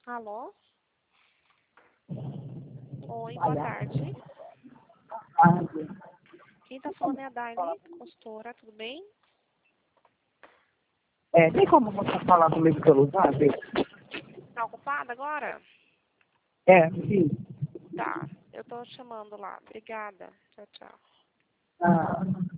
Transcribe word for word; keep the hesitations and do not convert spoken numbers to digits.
Alô? Oi, boa tarde. tarde. Quem tá falando é a Dani, consultora, tudo bem? É, tem como você falar comigo pelo zap? Tá ocupada agora? É, sim. Tá, eu tô chamando lá. Obrigada. Tchau, tchau. Ah.